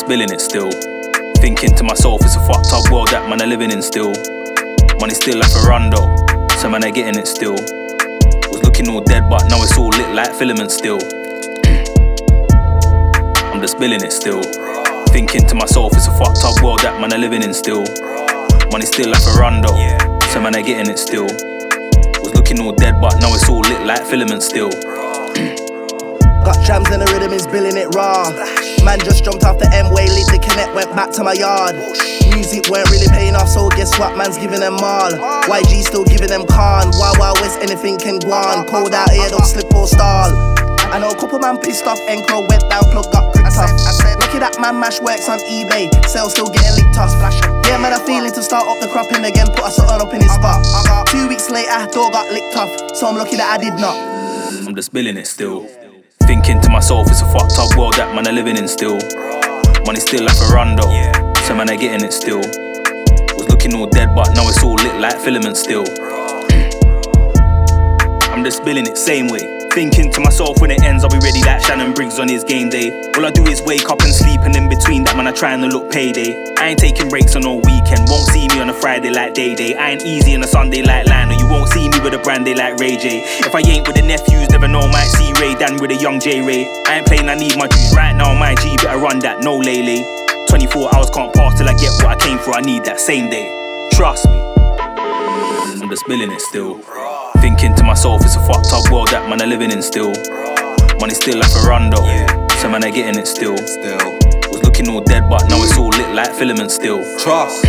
billing it still. Thinking to myself, it's a fucked up world that man are living in still. Money still like a rondo, so man are getting it still. Was looking all dead, but now it's all lit like filament still. I'm just billing it still. Thinking to myself, it's a fucked up world that man are living in still. Money still like a rondo, so man are getting it still. Was looking all dead, but now it's all lit like filament still. Got jams and the rhythm is billing it raw. Man just jumped off the M-way, lit the connect, went back to my yard. Music weren't really paying off, so guess what, man's giving them all. YG still giving them con. Wild Wild West, anything can go on. Cold out here, don't slip or stall. I know a couple man pissed off, Encore went down, plug got gripped off. Lucky that man mash works on eBay, sales still getting licked off. Yeah man, I'm feeling to start up the cropping again, put a something up in his spot. 2 weeks later, door got licked off, so I'm lucky that I did not. I'm just billing it still. Thinking to myself, it's a fucked up world that man are living in still. Money still like a rondo, so man are getting it still. Was looking all dead, but now it's all lit like filament still. I'm just billing it same way. Thinking to myself, when it ends, I'll be ready like Shannon Briggs on his game day. All I do is wake up and sleep, and in between that, man, I trying to look payday. I ain't taking breaks on no weekend, won't see me on a Friday like Day Day. I ain't easy on a Sunday like Lionel, you won't see me with a brandy like Ray J. If I ain't with the nephews, never know, might see Ray Dan with a young J Ray. I ain't playing, I need my juice right now, my G, better run that, no lay. 24 hours can't pass till I get what I came for, I need that same day. Trust me, I'm just billing it still. Thinking to myself, it's a fucked up world that man are living in still. Money still like a rondo, so man are getting it still. Was looking all dead, but now it's all lit like filament still. Trust.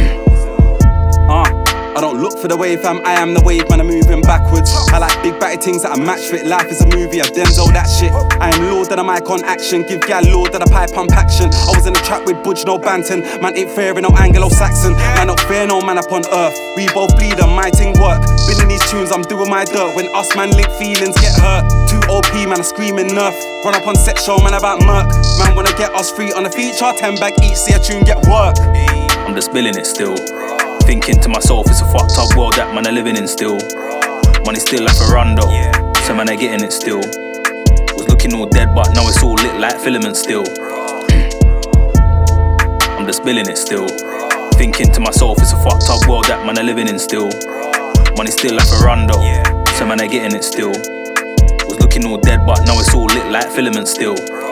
I don't look for the wave, fam, I am the wave, man, I'm moving backwards. I like big batty things that I match with. Life is a movie, I Denzel that shit. I am Lord that I'm icon action. Give gal Lord that I pipe pump action. I was in the trap with Budge, no Banton. Man ain't fair in no Anglo-Saxon. Man not fair, no man upon earth. We both bleed on my ting work. Billing these tunes, I'm doing my dirt. When us man link feelings get hurt. 2 OP, man, I'm screaming nerf. Run up on set show, man, about murk. Man wanna get us free on a feature, 10 bag each, see a tune get work. I'm just billing it still. Thinking to myself, it's a fucked up world that man are living in still. Money still like a rondo, so man are getting it still. Was looking all dead, but now it's all lit like filament still. I'm just billing it still. Thinking to myself, it's a fucked up world that man are living in still. Money still like a rondo, so man are getting it still. Was looking all dead, but now it's all lit like filament still.